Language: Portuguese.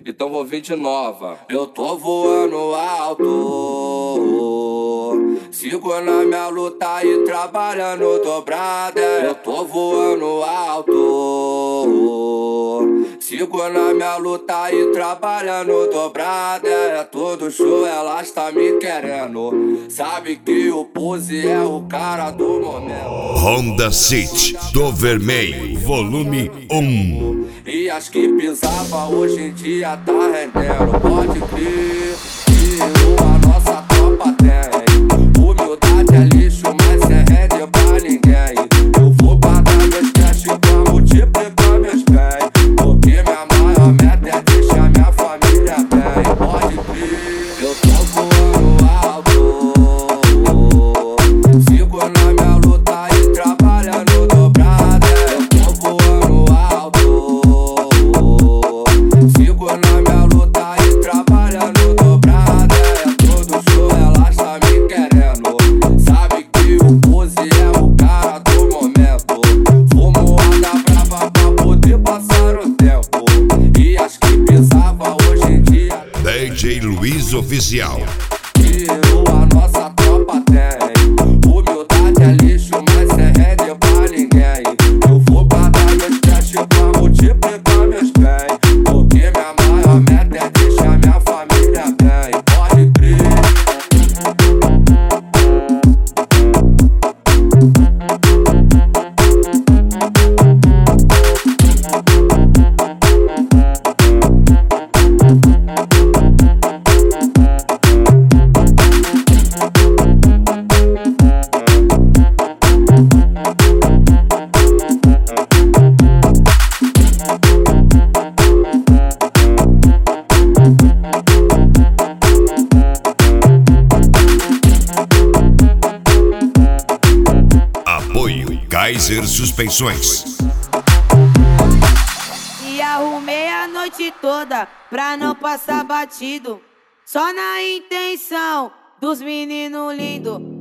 Então vou vir de nova. Eu tô voando alto, sigo na minha luta e trabalhando dobrada. Eu tô voando alto, sigo na minha luta e trabalhando dobrada. É todo show, elas tá me querendo. Sabe que o Pose é o cara do momento. Honda City do Vermelho, volume 1. E as que pisava hoje em dia tá rendendo. Pode crer que a nossa tropa tem. Humildade é lixo, mas cê rende pra ninguém. Eu vou guardar meus cash pra multiplicar meus bens, porque minha maior meta é deixar minha família bem. Pode crer, eu tô voando alto, sigo na minha luta e trabalhando dobrada. Eu tô voando alto, sigo na minha luta e trabalhando dobrada. É todo show, elas tá me querendo. Sabe que o Pose é o cara do momento. Fumoada brava pra poder passar o tempo. E as que pisava hoje em dia DJ Luiz Oficial. que a nossa tropa tem. Humildade é lixo, mas cê rende pra ninguém. Eu vou guardar meus cash pra multiplicar meus bens, porque minha maior meta é deixar minha família bem. Pode crer. Apoio Kaiser Suspensões. E arrumei a noite toda pra não passar batido, só na intenção dos meninos lindos.